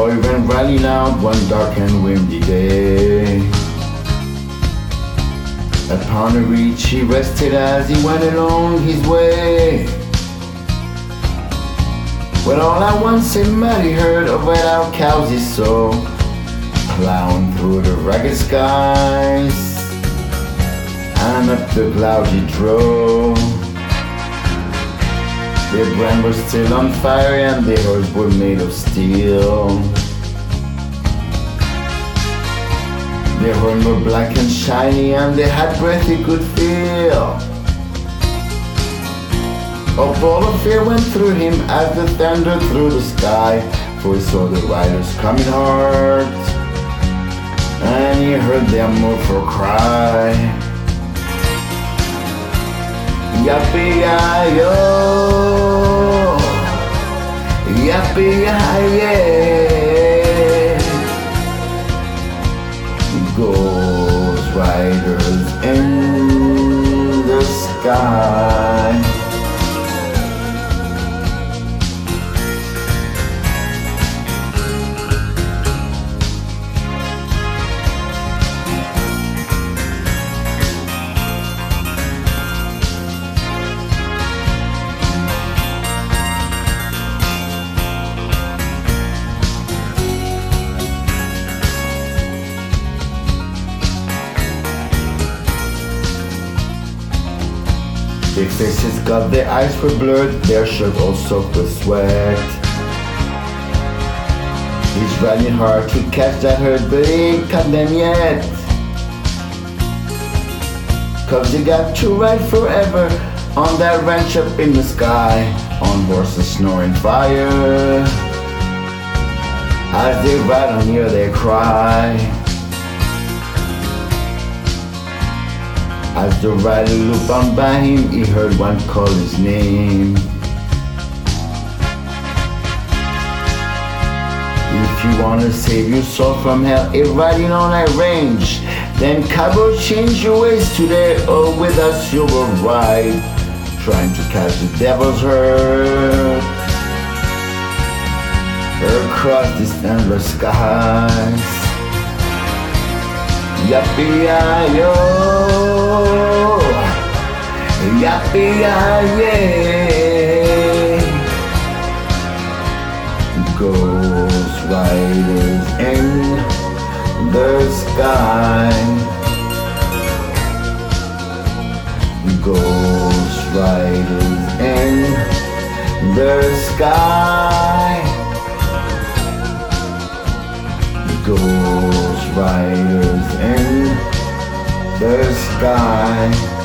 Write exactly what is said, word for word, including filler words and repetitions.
boy went riding out one dark and windy day. Upon a reach he rested as he went along his way. When all at once a mighty herd of red-out cows he saw, plowing through the ragged skies, and up the clouds he drove. Their brand was still on fire and their horses were made of steel. Their horns were black and shiny and they had breath he could feel. A ball of fear went through him as the thunder through the sky, for he saw the riders coming hard, and he heard their muffled cry. Yappy-yi-yo, yappy-yi-yay, ghost riders in the sky. Their faces got, their eyes were blurred, their shirt all soaked with sweat. He's riding hard to catch that herd, but he ain't caught them yet. Cause you got to ride forever on that ranch up in the sky, on horses snoring fire. As they ride on here they cry. As the rider looked on by him, he heard one call his name. If you wanna save your soul from hell, if riding on that range, then cowboy, change your ways today, or with us you will ride, trying to catch the devil's herd across these endless skies. Yappy-yi-yo, yappy-yi-yay, ghost riders in the sky, ghost riders in the sky, ghost riders in the sky.